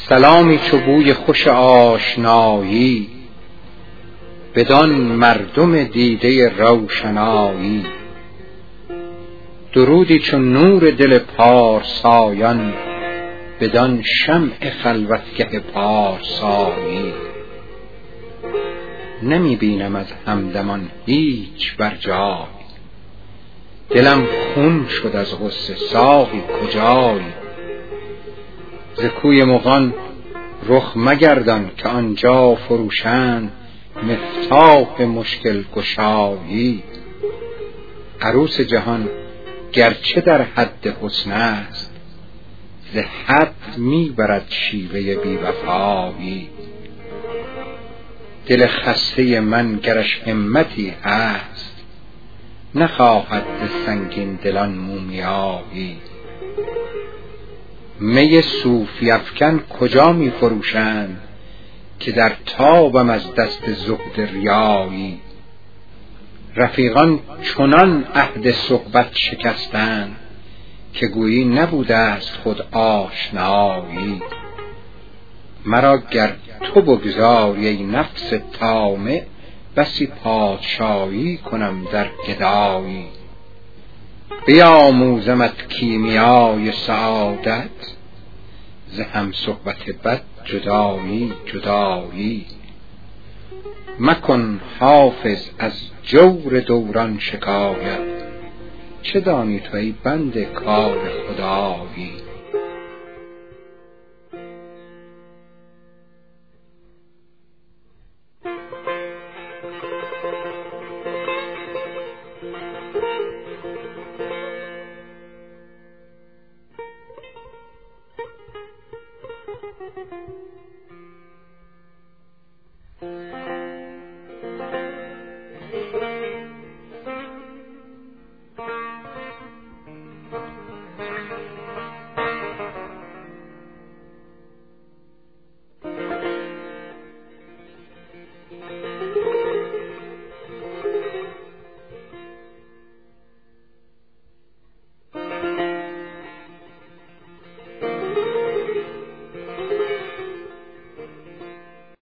سلامی چو بوی خوش آشنایی، بدان مردم دیده روشنایی. درودی چون نور دل پارسایان، بدان شمع خلوتگه پارسایی. نمی بینم از همدمان هیچ بر جای، دلم خون شد از غصه ساقی کجایی. ز کوی مغان رخ مگردان که آنجا فروشند مفتاح مشکل گشایی. عروس جهان گرچه در حد حسن است، ز حد می برد شیوه بی وفایی. دل خسته من گرش همتی هست، نخواهد ز سنگین دلان مومیایی. می صوفی افکن کجا می فروشند که در تابم از دست زهد ریایی. رفیقان چنان عهد صحبت شکستند که گویی نبوده است خود آشنایی. مرا گر تو بگذاری ای نفس طامع، بسی پادشایی کنم در گدایی. بیاموزمت کیمیای سعادت، ز هم صحبت بد جدایی جدایی. مکن حافظ از جور دوران شکایت، چه دانی تو ای بنده کار خدایی.